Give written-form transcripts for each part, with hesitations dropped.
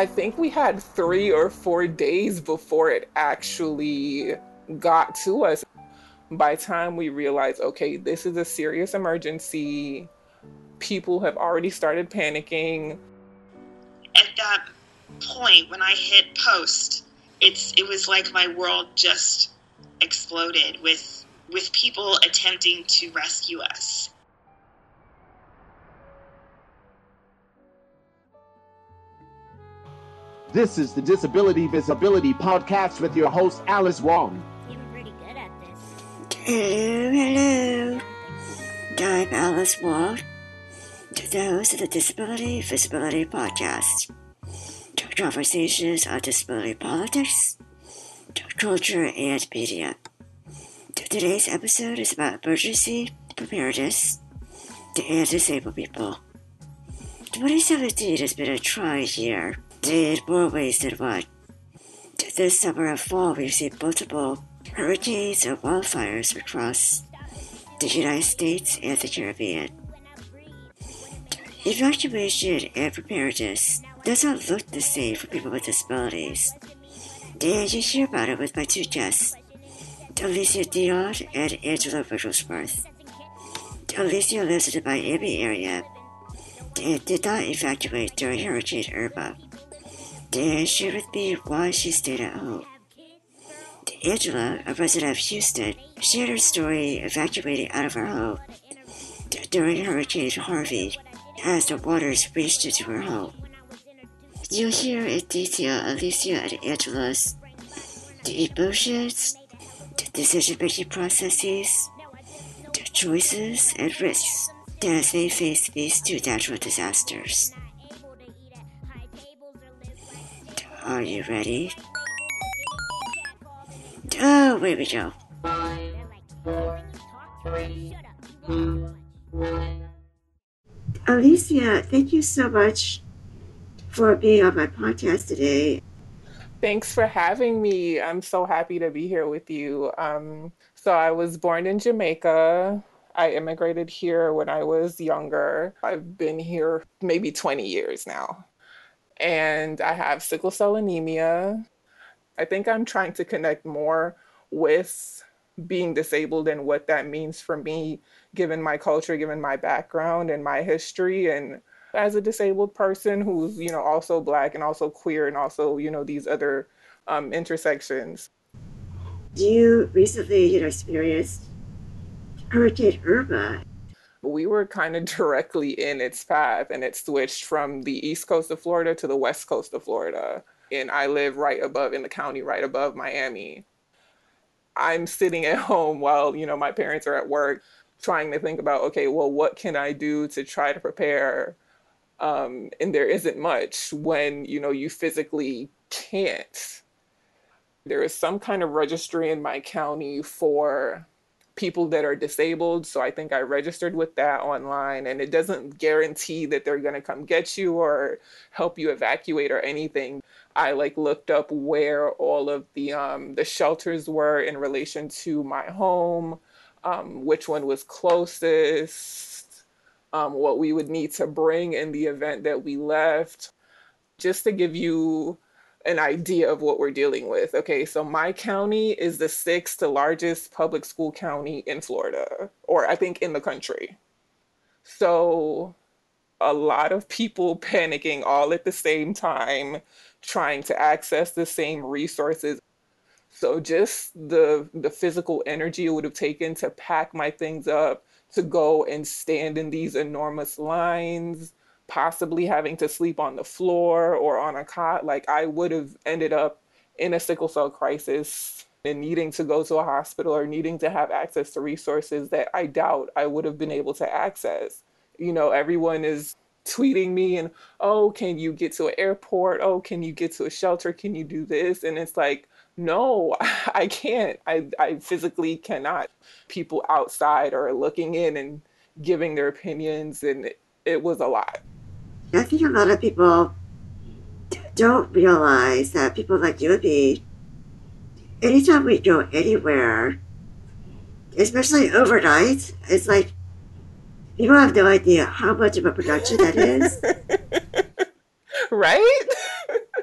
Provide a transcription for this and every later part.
I think we had 3 or 4 days before it actually got to us. By the time we realized, okay, this is a serious emergency, people have already started panicking. At that point, when I hit post, it was like my world just exploded with people attempting to rescue us. This is the Disability Visibility Podcast with your host, Alice Wong. You were pretty good at this. Hello. I'm Alice Wong, the host of the Disability Visibility Podcast. Conversations on disability politics, culture, and media. Today's episode is about emergency preparedness and disabled people. 2017 has been a trying year in more ways than one. This summer and fall, we've seen multiple hurricanes and wildfires across the United States and the Caribbean. Evacuation and preparedness does not look the same for people with disabilities. And you hear about it with my two guests, Alicia Dion and Angela Wigglesworth. Alicia lives in the Miami area and did not evacuate during Hurricane Irma. And shared with me why she stayed at home. Angela, a resident of Houston, shared her story evacuating out of her home during Hurricane Harvey as the waters reached into her home. You'll hear in detail Alicia and Angela's the emotions, the decision-making processes, the choices and risks as they face these two natural disasters. Are you ready? Oh, here we go. Alicia, thank you so much for being on my podcast today. Thanks for having me. I'm so happy to be here with you. So I was born in Jamaica. I immigrated here when I was younger. I've been here maybe 20 years now. And I have sickle cell anemia. I think I'm trying to connect more with being disabled and what that means for me, given my culture, given my background and my history. And as a disabled person who's, also Black and also queer and also, these other intersections. You recently, experienced Hurricane Irma. We were kind of directly in its path, and it switched from the east coast of Florida to the west coast of Florida. And I live right above, in the county right above Miami. I'm sitting at home while, my parents are at work, trying to think about, okay, well, what can I do to try to prepare? And there isn't much when, you physically can't. There is some kind of registry in my county for people that are disabled. So I think I registered with that online, and it doesn't guarantee that they're going to come get you or help you evacuate or anything. I looked up where all of the shelters were in relation to my home, which one was closest, what we would need to bring in the event that we left, just to give you an idea of what we're dealing with. Okay, so my county is the 6th largest public school county in Florida, or I think in the country. So a lot of people panicking all at the same time, trying to access the same resources. So just the physical energy it would have taken to pack my things up, to go and stand in these enormous lines, possibly having to sleep on the floor or on a cot. I would have ended up in a sickle cell crisis and needing to go to a hospital or needing to have access to resources that I doubt I would have been able to access. Everyone is tweeting me and, oh, can you get to an airport? Oh, can you get to a shelter? Can you do this? And it's like, no, I can't. I physically cannot. People outside are looking in and giving their opinions, and it was a lot. I think a lot of people don't realize that people like you and me, anytime we go anywhere, especially overnight, it's like people have no idea how much of a production that is. Right?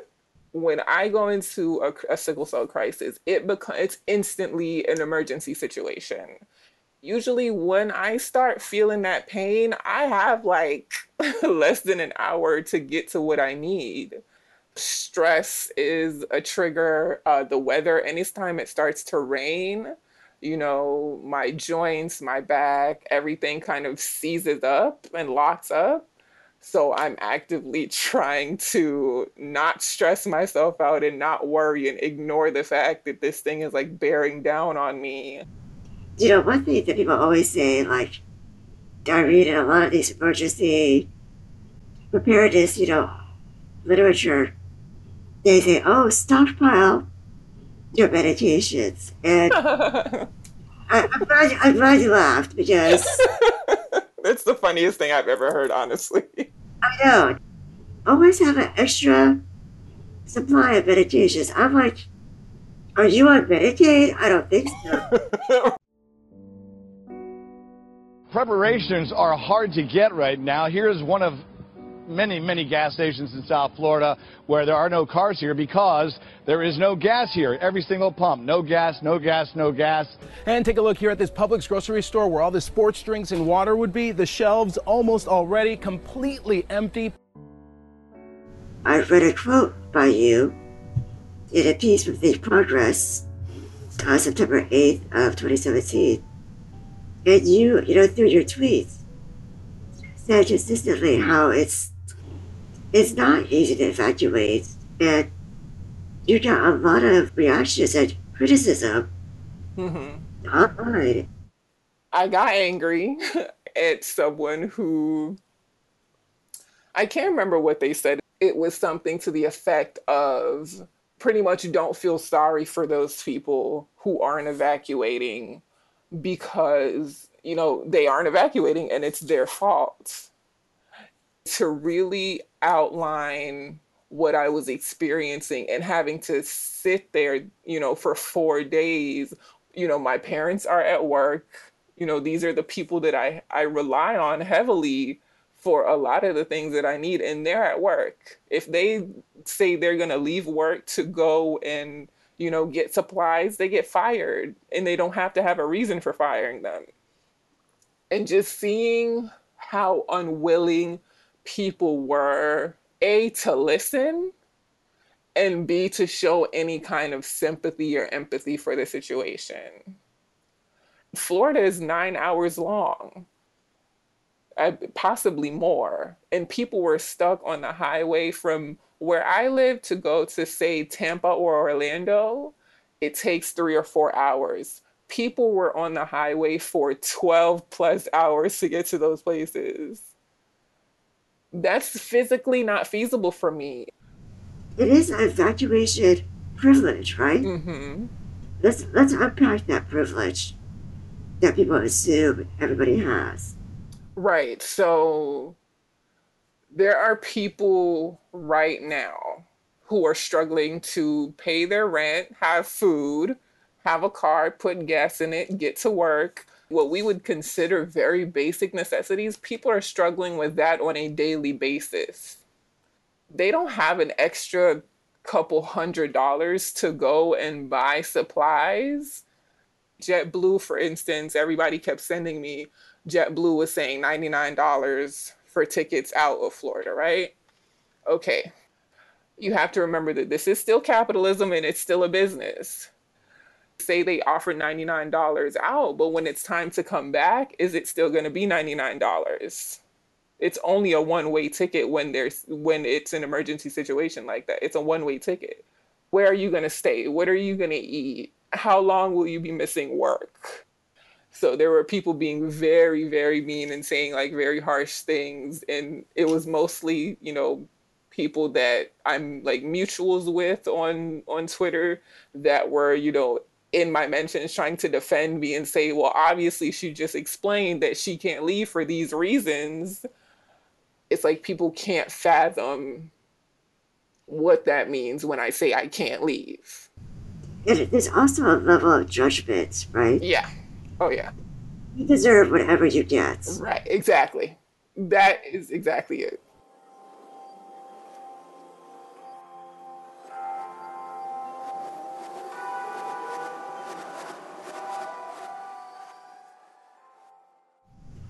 when I go into a sickle cell crisis, it's instantly an emergency situation. Usually when I start feeling that pain, I have like less than an hour to get to what I need. Stress is a trigger. The weather, anytime it starts to rain, my joints, my back, everything kind of seizes up and locks up. So I'm actively trying to not stress myself out and not worry and ignore the fact that this thing is like bearing down on me. One thing that people always say, like, I read in a lot of these emergency preparedness, literature, they say, oh, stockpile your medications. And I'm glad you laughed because It's the funniest thing I've ever heard, honestly. I know. Always have an extra supply of medications. I'm like, are you on Medicaid? I don't think so. Preparations are hard to get right now. Here's one of many, many gas stations in South Florida where there are no cars here because there is no gas here. Every single pump, no gas, no gas, no gas. And take a look here at this Publix grocery store where all the sports drinks and water would be. The shelves almost already completely empty. I read a quote by you in a piece with the Progress on September 8th of 2017. And you through your tweets, said consistently how it's not easy to evacuate, and you got a lot of reactions and criticism online. I got angry at someone who, I can't remember what they said. It was something to the effect of pretty much don't feel sorry for those people who aren't evacuating because, they aren't evacuating and it's their fault. To really outline what I was experiencing and having to sit there, for 4 days. My parents are at work. These are the people that I rely on heavily for a lot of the things that I need, and they're at work. If they say they're going to leave work to go and, get supplies, they get fired, and they don't have to have a reason for firing them. And just seeing how unwilling people were, A, to listen, and B, to show any kind of sympathy or empathy for the situation. Florida is 9 hours long, possibly more. And people were stuck on the highway from where I live to go to, say, Tampa or Orlando. It takes 3 or 4 hours. People were on the highway for 12 plus hours to get to those places. That's physically not feasible for me. It is an evacuation privilege, right? Mm-hmm. Let's unpack that privilege that people assume everybody has. Right. So there are people right now who are struggling to pay their rent, have food, have a car, put gas in it, get to work. What we would consider very basic necessities, people are struggling with that on a daily basis. They don't have an extra couple $100s to go and buy supplies. JetBlue, for instance, everybody kept sending me, JetBlue was saying $99 for tickets out of Florida, right? Okay. You have to remember that this is still capitalism and it's still a business. Say they offer $99 out, but when it's time to come back, is it still going to be $99? It's only a one-way ticket when it's an emergency situation like that. It's a one-way ticket. Where are you going to stay? What are you going to eat? How long will you be missing work? So there were people being very, very mean and saying like very harsh things. And it was mostly, people that I'm like mutuals with on Twitter that were, in my mentions trying to defend me and say, well, obviously she just explained that she can't leave for these reasons. It's like people can't fathom what that means when I say I can't leave. There's also a level of judgment, right? Yeah. Oh, yeah. You deserve whatever you get. Right. Exactly. That is exactly it.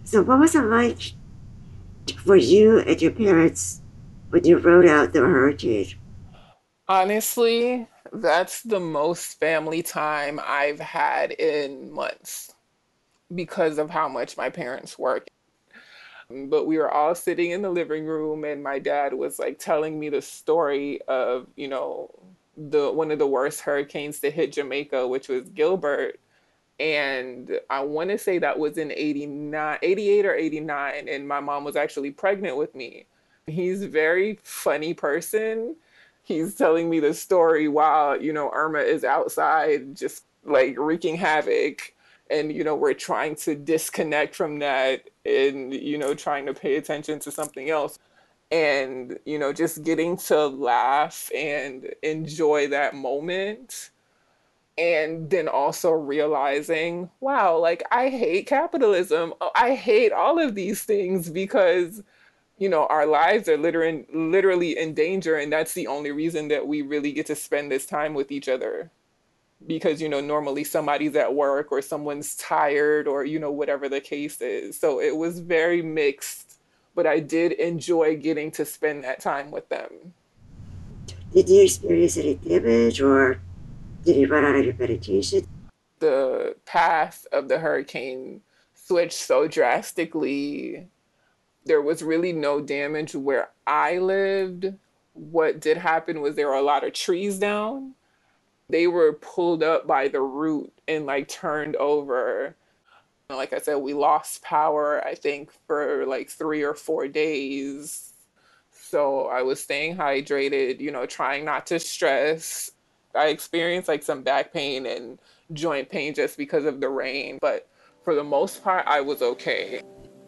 So what was it like for you and your parents when you rode out the hurricane? Honestly, that's the most family time I've had in months because of how much my parents work. But we were all sitting in the living room, and my dad was like telling me the story of, the one of the worst hurricanes to hit Jamaica, which was Gilbert. And I want to say that was in 89, 88 or 89, and my mom was actually pregnant with me. He's a very funny person. He's telling me the story while, Irma is outside just like wreaking havoc. And, we're trying to disconnect from that and, trying to pay attention to something else. And, just getting to laugh and enjoy that moment, and then also realizing, wow, like I hate capitalism. I hate all of these things because, our lives are literally in danger. And that's the only reason that we really get to spend this time with each other. Because, normally somebody's at work or someone's tired or, whatever the case is. So it was very mixed, but I did enjoy getting to spend that time with them. Did you experience any damage or did you run out of your medication? The path of the hurricane switched so drastically. There was really no damage where I lived. What did happen was there were a lot of trees down. They were pulled up by the root and like turned over. Like I said, we lost power, I think, for like 3 or 4 days. So I was staying hydrated, trying not to stress. I experienced like some back pain and joint pain just because of the rain, but for the most part, I was okay.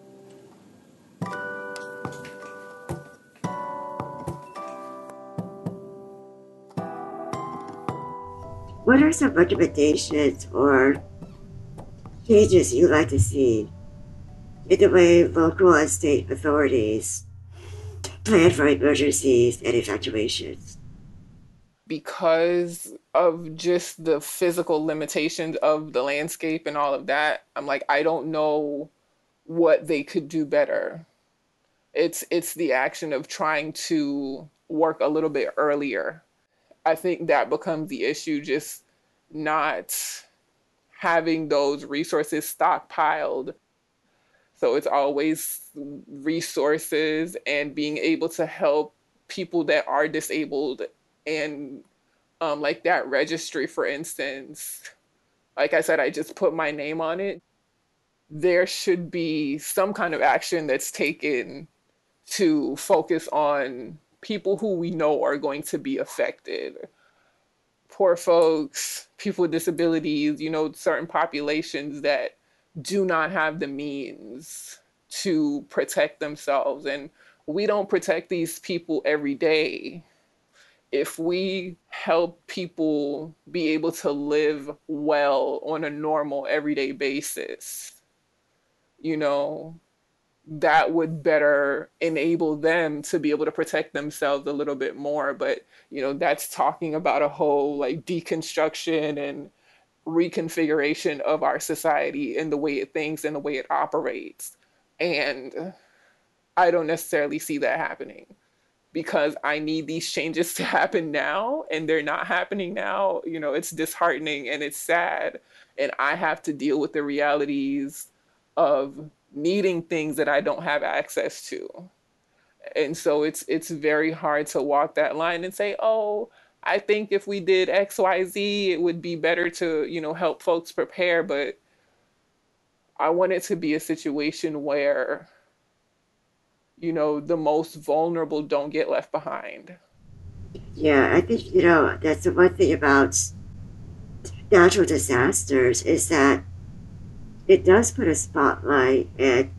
What are some recommendations or changes you'd like to see in the way local and state authorities plan for emergencies and evacuations? Because of just the physical limitations of the landscape and all of that, I'm like, I don't know what they could do better. It's the action of trying to work a little bit earlier. I think that becomes the issue, just not having those resources stockpiled. So it's always resources and being able to help people that are disabled. And like that registry, for instance, like I said, I just put my name on it. There should be some kind of action that's taken to focus on people who we know are going to be affected. Poor folks, people with disabilities, certain populations that do not have the means to protect themselves. And we don't protect these people every day. If we help people be able to live well on a normal everyday basis, you know, that would better enable them to be able to protect themselves a little bit more. But, that's talking about a whole like deconstruction and reconfiguration of our society and the way it thinks and the way it operates. And I don't necessarily see that happening because I need these changes to happen now and they're not happening now. It's disheartening and it's sad. And I have to deal with the realities of needing things that I don't have access to. And so it's very hard to walk that line and say, oh, I think if we did XYZ, it would be better to, help folks prepare. But I want it to be a situation where, the most vulnerable don't get left behind. Yeah, I think, that's the one thing about natural disasters is that it does put a spotlight and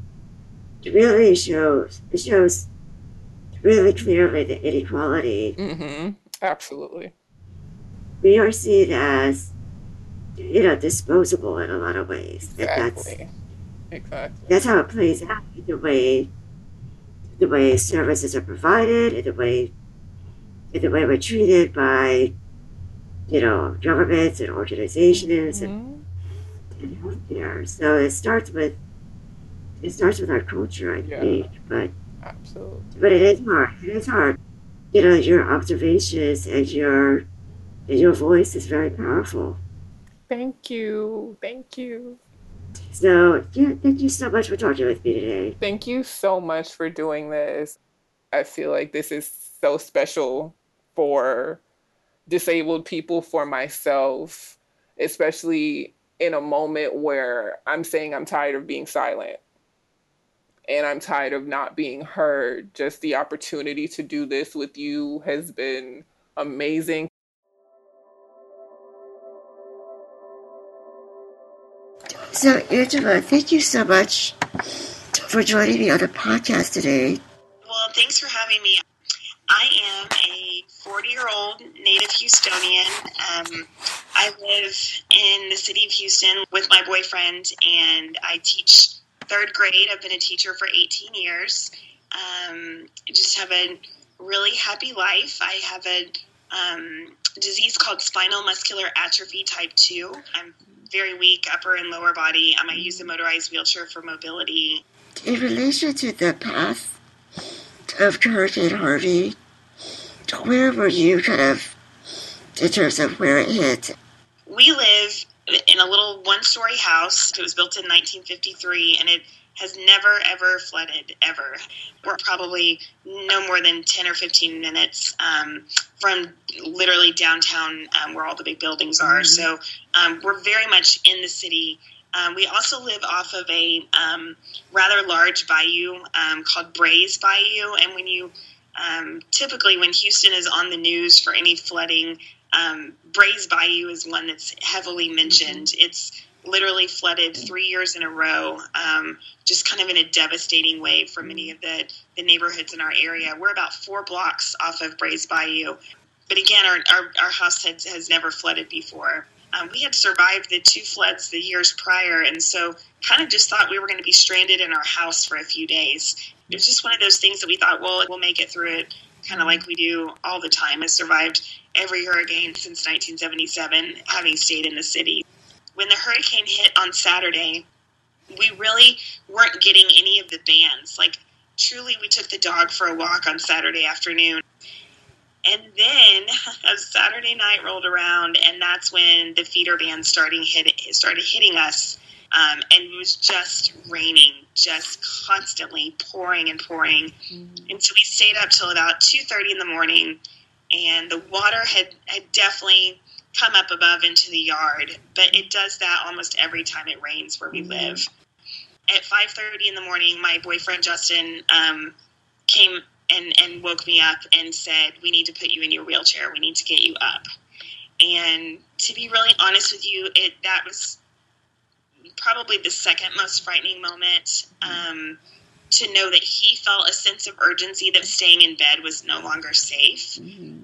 it shows really clearly the inequality. Mm-hmm. Absolutely. We are seen as, disposable in a lot of ways. Exactly. That's how it plays out in the way services are provided, in the way we're treated by, governments and organizations and healthcare. So it starts with It starts with our culture, I think, absolutely. But it is hard. It is hard. You know, your observations and your voice is very powerful. Thank you. Thank you. So, yeah, thank you so much for talking with me today. Thank you so much for doing this. I feel like this is so special for disabled people, for myself, especially in a moment where I'm saying I'm tired of being silent and I'm tired of not being heard. Just the opportunity to do this with you has been amazing. So, Angela, thank you so much for joining me on the podcast today. Well, thanks for having me. I am a 40-year-old native Houstonian. I live in the city of Houston with my boyfriend, and I teach third grade. I've been a teacher for 18 years. I just have a really happy life. I have a disease called spinal muscular atrophy type 2. I'm very weak upper and lower body. I use a motorized wheelchair for mobility. In relation to the path of Hurricane Harvey, where were you kind of in terms of where it hit? We live in a little one-story house. It was built in 1953, and it has never, ever flooded, ever. We're probably no more than 10 or 15 minutes from literally downtown where all the big buildings are. So we're very much in the city. We also live off of a rather large bayou called Brays Bayou. And when you typically when Houston is on the news for any flooding, Brays Bayou is one that's heavily mentioned. It's literally flooded 3 years in a row, just kind of in a devastating way for many of the neighborhoods in our area. We're about 4 blocks off of Brays Bayou. But again, our house has never flooded before. We had survived the 2 floods the years prior, and so kind of just thought we were going to be stranded in our house for a few days. It was just one of those things that we thought, well, we'll make it through it, kind of like we do all the time. I've survived every hurricane since 1977, having stayed in the city. When the hurricane hit on Saturday, we really weren't getting any of the bands. Like, truly, we took the dog for a walk on Saturday afternoon. And then Saturday night rolled around, and that's when the feeder bands started hitting us. And it was just raining, just constantly pouring and pouring. And so we stayed up till about 2:30 in the morning, and the water had definitely come up above into the yard. But it does that almost every time it rains where we live. At 5:30 in the morning, my boyfriend Justin came and woke me up and said, "We need to put you in your wheelchair. We need to get you up." And to be really honest with you, that was probably the second most frightening moment, to know that he felt a sense of urgency that staying in bed was no longer safe.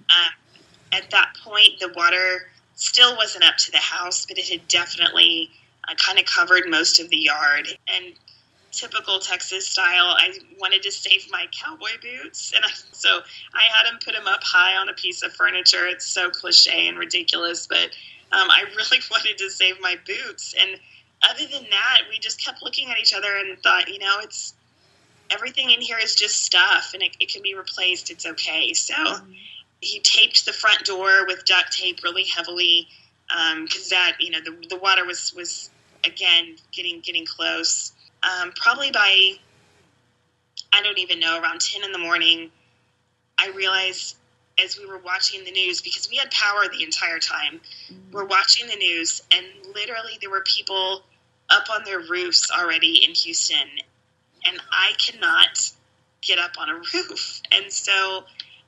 At that point, the water still wasn't up to the house, but it had definitely kind of covered most of the yard. And typical Texas style, I wanted to save my cowboy boots, and so I had him put them up high on a piece of furniture. It's so cliche and ridiculous, but I really wanted to save my boots. And other than that, we just kept looking at each other and thought, it's everything in here is just stuff, and it can be replaced. It's okay. So he taped the front door with duct tape really heavily, because that, the water was again getting close. Probably by, I don't even know, around 10 in the morning, I realized as we were watching the news, because we had power the entire time, we're watching the news, and literally there were people up on their roofs already in Houston, and I cannot get up on a roof. And so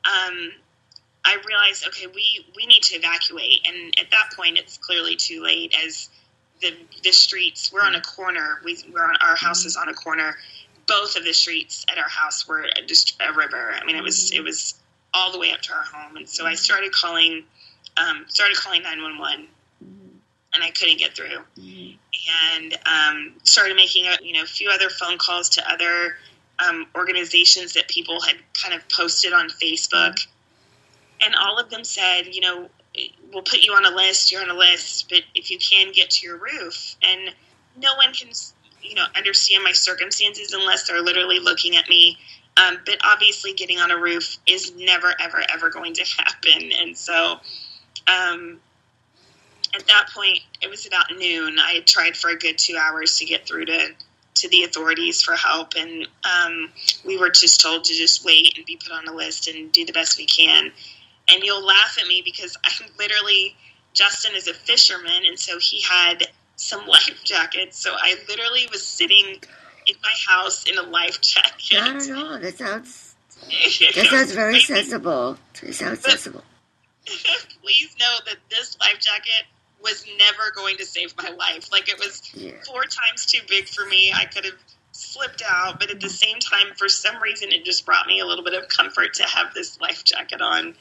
I realized, okay, we need to evacuate. And at that point, it's clearly too late, as the streets, we're on a corner. Our house is on a corner. Both of the streets at our house were just a river. I mean, it was all the way up to our home. And so I started calling 911, and I couldn't get through. And started making a few other phone calls to other organizations that people had kind of posted on Facebook, and all of them said, we'll put you on a list, you're on a list, but if you can get to your roof. And no one can understand my circumstances unless they're literally looking at me. But obviously getting on a roof is never, ever, ever going to happen. And so at that point, it was about noon. I had tried for a good 2 hours to get through to the authorities for help. And we were just told to just wait and be put on a list and do the best we can. And you'll laugh at me because Justin is a fisherman, and so he had some life jackets. So I literally was sitting in my house in a life jacket. I don't know. That sounds very sensible. It sounds sensible. Please know that this life jacket was never going to save my life. Like, it was 4 times too big for me. I could have slipped out, but at the same time, for some reason, it just brought me a little bit of comfort to have this life jacket on.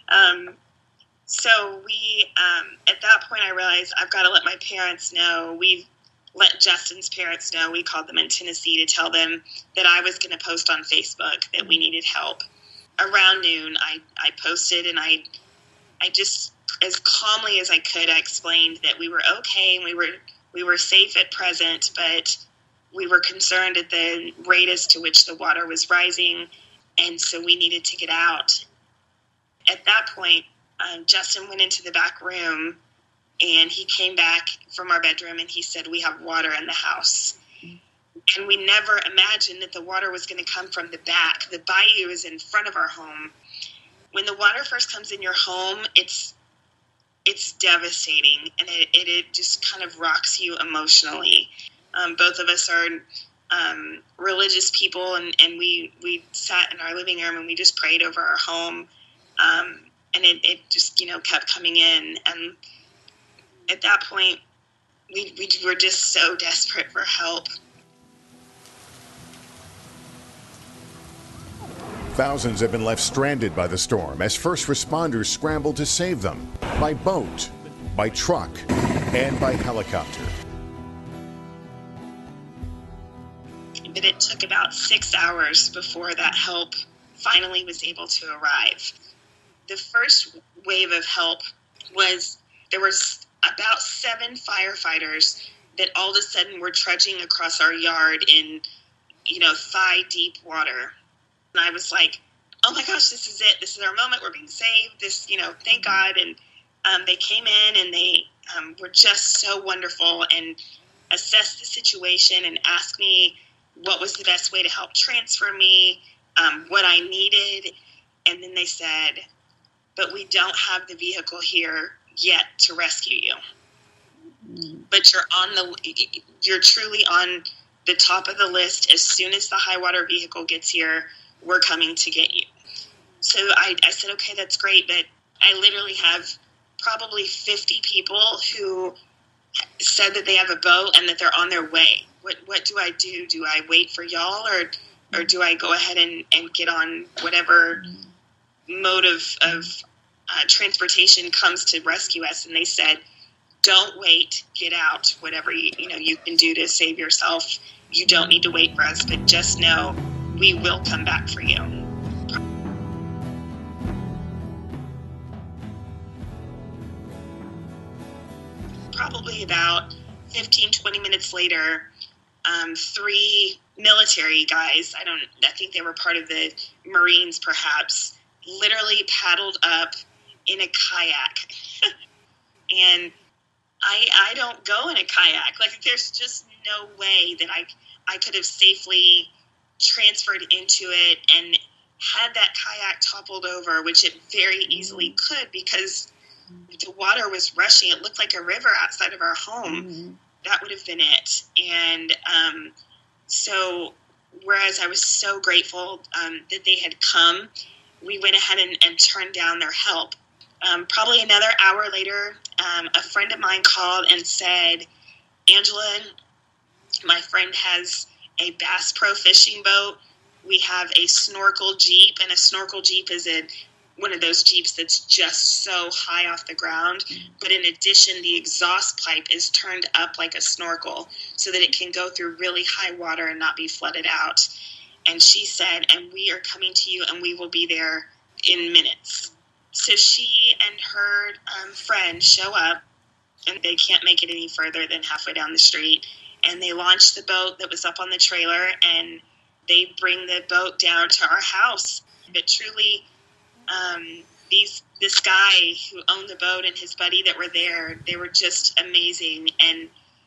So we, at that point, I realized I've got to let my parents know. We let Justin's parents know. We called them in Tennessee to tell them that I was going to post on Facebook that we needed help. Around noon, I posted, and I just, as calmly as I could, I explained that we were okay and we were safe at present, but we were concerned at the rate as to which the water was rising, and so we needed to get out. At that point, Justin went into the back room, and he came back from our bedroom, and he said, "We have water in the house." And we never imagined that the water was going to come from the back. The bayou is in front of our home. When the water first comes in your home, it's devastating, and it just kind of rocks you emotionally. Both of us are religious people, and we sat in our living room and we just prayed over our home. And it just, kept coming in. And at that point, we were just so desperate for help. Thousands have been left stranded by the storm as first responders scramble to save them by boat, by truck, and by helicopter. But it took about 6 hours before that help finally was able to arrive. The first wave of help there was about 7 firefighters that all of a sudden were trudging across our yard in, thigh-deep water. And I was like, oh my gosh, this is it. This is our moment. We're being saved. Thank God. And they came in, and they were just so wonderful and assessed the situation and asked me what was the best way to help transfer me, what I needed. And then they said, but we don't have the vehicle here yet to rescue you. But you're truly on the top of the list. As soon as the high water vehicle gets here, we're coming to get you. So I said, okay, that's great. But I literally have probably 50 people who said that they have a boat and that they're on their way. What do I do? Do I wait for y'all, or do I go ahead and get on whatever mode of transportation comes to rescue us? And they said, don't wait, get out, whatever you can do to save yourself. You don't need to wait for us, but just know we will come back for you. Probably about 15, 20 minutes later, 3 military guys, I think they were part of the Marines perhaps, literally paddled up in a kayak. And I don't go in a kayak. Like, there's just no way that I could have safely transferred into it and had that kayak toppled over, which it very easily could, because the water was rushing. It looked like a river outside of our home. Mm-hmm. That would have been it. And so whereas I was so grateful that they had come, we went ahead and turned down their help. Probably another hour later, a friend of mine called and said, Angela, my friend has a Bass Pro fishing boat. We have a snorkel Jeep, and a snorkel Jeep is one of those Jeeps that's just so high off the ground. But in addition, the exhaust pipe is turned up like a snorkel so that it can go through really high water and not be flooded out. And she said, and we are coming to you, and we will be there in minutes. So she and her friend show up, and they can't make it any further than halfway down the street. and they launched the boat that was up on the trailer, and they bring the boat down to our house. But truly, this guy who owned the boat and his buddy that were there, they were just amazing. And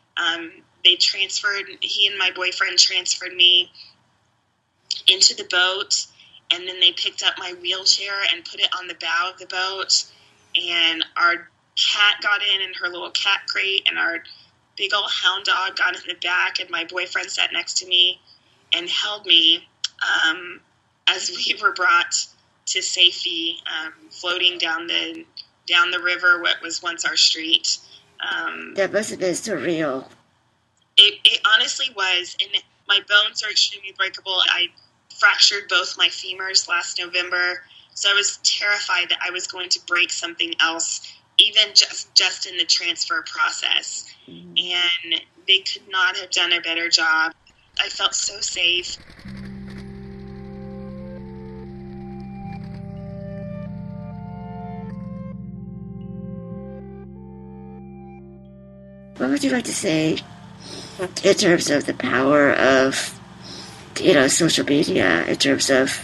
he and my boyfriend transferred me into the boat, and then they picked up my wheelchair and put it on the bow of the boat, and our cat got in her little cat crate, and our big old hound dog got in the back, and my boyfriend sat next to me and held me as we were brought to safety, floating down the river, what was once our street. That must have been surreal. It honestly was, and my bones are extremely breakable. I fractured both my femurs last November, so I was terrified that I was going to break something else, even just in the transfer process. And they could not have done a better job. I felt so safe. What would you like to say in terms of the power of, social media, in terms of,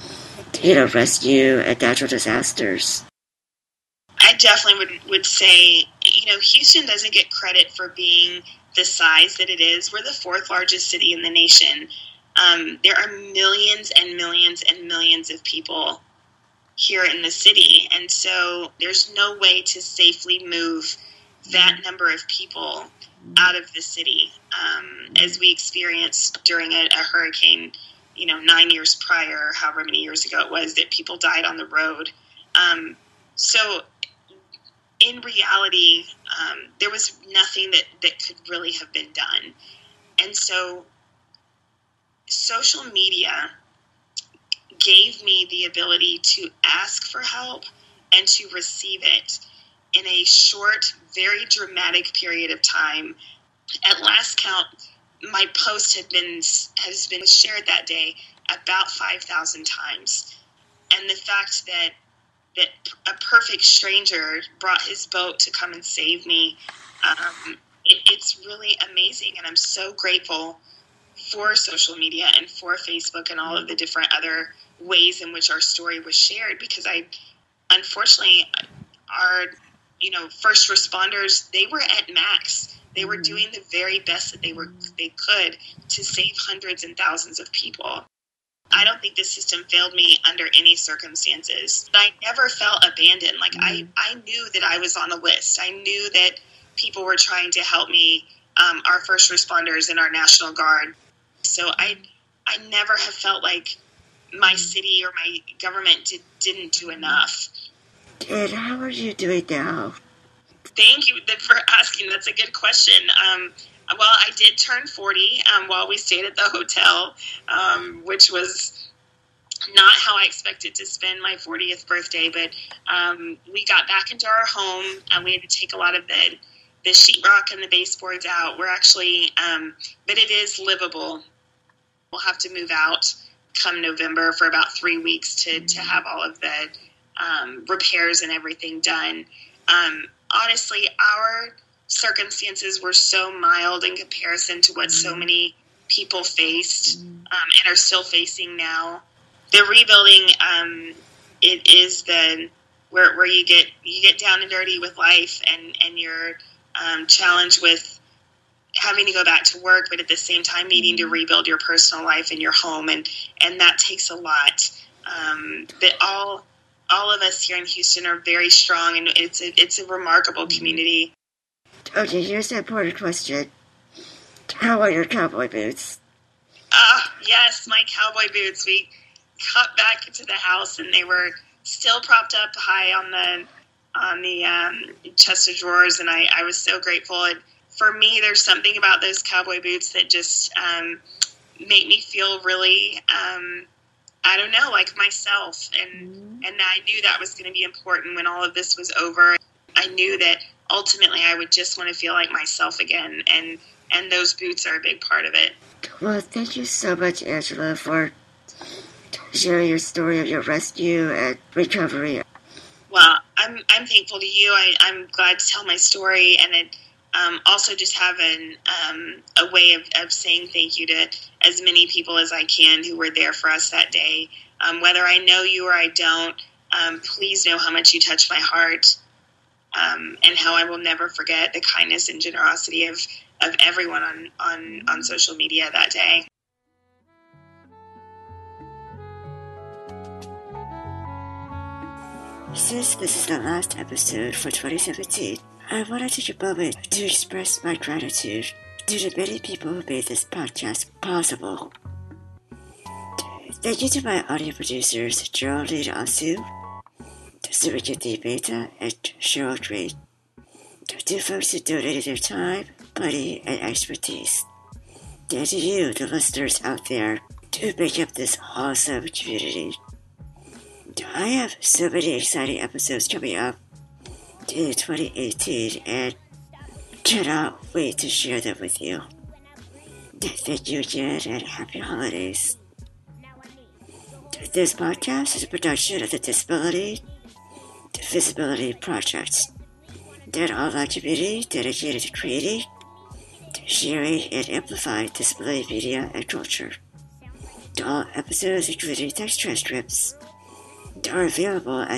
rescue and natural disasters? I definitely would say, Houston doesn't get credit for being the size that it is. We're the 4th largest city in the nation. There are millions and millions and millions of people here in the city, and so there's no way to safely move that number of people out of the city, as we experienced during a hurricane, 9 years prior, however many years ago it was, that people died on the road. So in reality, there was nothing that could really have been done. And so social media gave me the ability to ask for help and to receive it in a short, very dramatic period of time. At last count, my post has been shared that day about 5,000 times. And the fact that a perfect stranger brought his boat to come and save me, it's really amazing. And I'm so grateful for social media and for Facebook and all of the different other ways in which our story was shared, because unfortunately, our first responders, they were at max. They were doing the very best that they could to save hundreds and thousands of people. I don't think the system failed me under any circumstances. I never felt abandoned. I knew that I was on a list. I knew that people were trying to help me, our first responders and our National Guard. So I never have felt like my city or my government didn't do enough. And how are you doing now? Thank you for asking. That's a good question. Well, I did turn 40 while we stayed at the hotel, which was not how I expected to spend my 40th birthday. But we got back into our home, and we had to take a lot of the sheetrock and the baseboards out. We're actually, but it is livable. We'll have to move out come November for about 3 weeks to have all of the repairs and everything done. Honestly, our circumstances were so mild in comparison to what so many people faced and are still facing now. The rebuilding, it is where you get down and dirty with life, and you're challenged with having to go back to work, but at the same time needing to rebuild your personal life and your home, and that takes a lot. But all of us here in Houston are very strong, and it's a remarkable community. Okay, here's the important question. How are your cowboy boots? Yes, my cowboy boots. We got back into the house, and they were still propped up high on the chest of drawers, and I was so grateful. And for me, there's something about those cowboy boots that just make me feel really, I don't know, like myself. And I knew that was going to be important when all of this was over. I knew that ultimately I would just want to feel like myself again, and those boots are a big part of it. Well, thank you so much, Angela, for sharing your story of your rescue and recovery. Well, I'm thankful to you. I'm glad to tell my story, and Also just have a way of saying thank you to as many people as I can who were there for us that day. Whether I know you or I don't, please know how much you touched my heart, and how I will never forget the kindness and generosity of everyone on social media that day. Since this is the last episode for 2017, I wanted to take a moment to express my gratitude to the many people who made this podcast possible. Thank you to my audio producers, Geraldine Asu, Sarika D. Beta, and Cheryl Drake. To folks who donated their time, money, and expertise. And to you, the listeners out there, to make up this awesome community. I have so many exciting episodes coming up in 2018 and cannot wait to share them with you. Thank you again and happy holidays. This podcast is a production of the Disability Visibility Project, an online community dedicated to creating, sharing, and amplifying disability media and culture. All episodes, including text transcripts, are available at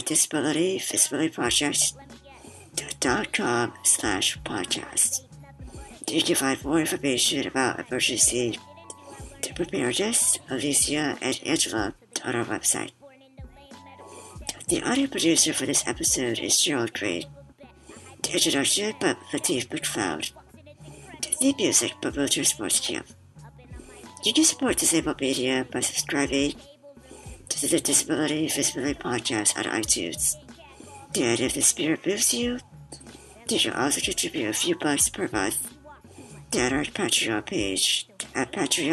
disabilityvisibilityproject.com/podcast. You can find more information about emergency preparedness, Alicia, and Angela on our website. The audio producer for this episode is Cheryl Drake. The introduction by Latif McLeod. The music by Motor Sports Camp. You can support disabled media by subscribing to the Disability Visibility Podcast on iTunes. And if the spirit moves you, you can also contribute a few bucks per month at our Patreon page at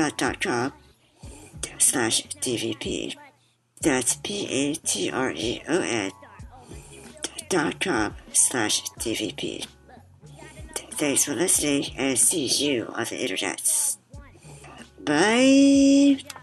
patreon.com/DVP. That's patreon.com/DVP. Thanks for listening and see you on the internet. Bye!